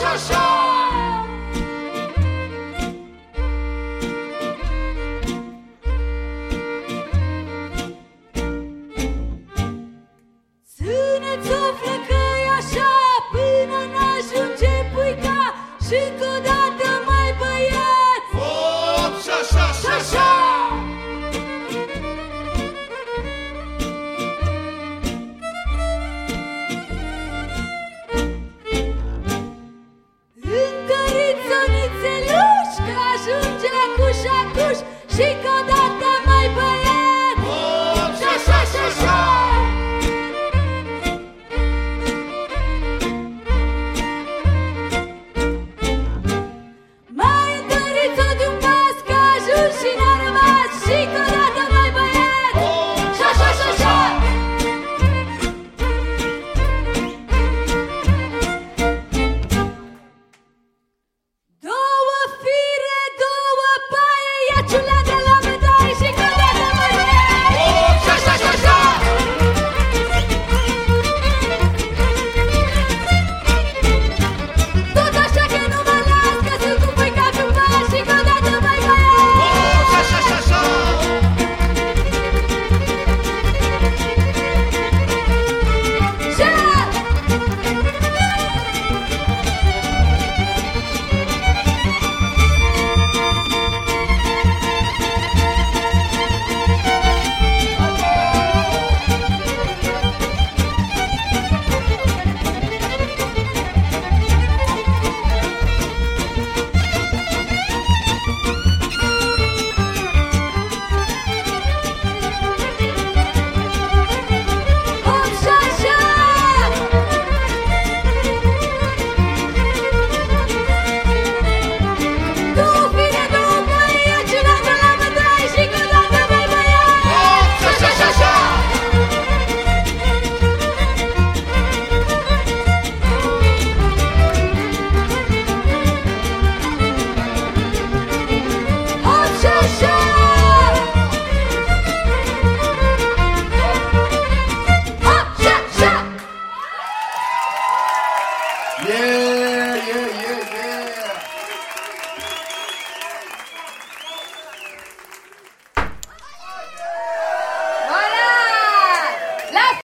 așa. Ține-ți-o flăcăi așa până n-ajunge puica și încă o dată mai băiat. Hop, și așa, și așa. Întăriți-o nițeluși că ajunge acuș și încă o dată mai băiat. Hop, și așa, și așa. Mai întăriți-o de-un pas că ajungi și n-a rămas și încă o dată mai băiat. Și așa, și așa. Două fire, două paie, ia ciulată la medaie și încă o dată mai băiat. Hop, și așa, și așa. Tot așa că nu mă las, că sunt cu puica cu baia și încă o dată mai băiat. Hop, și așa, și așa. Hop și așa. Două fire, două paie, ia ciulată la medaie și încă o dată mai băiat. Hop, și așa, și așa. Hop și așa. Hop și așa. Yeah, yeah, yeah.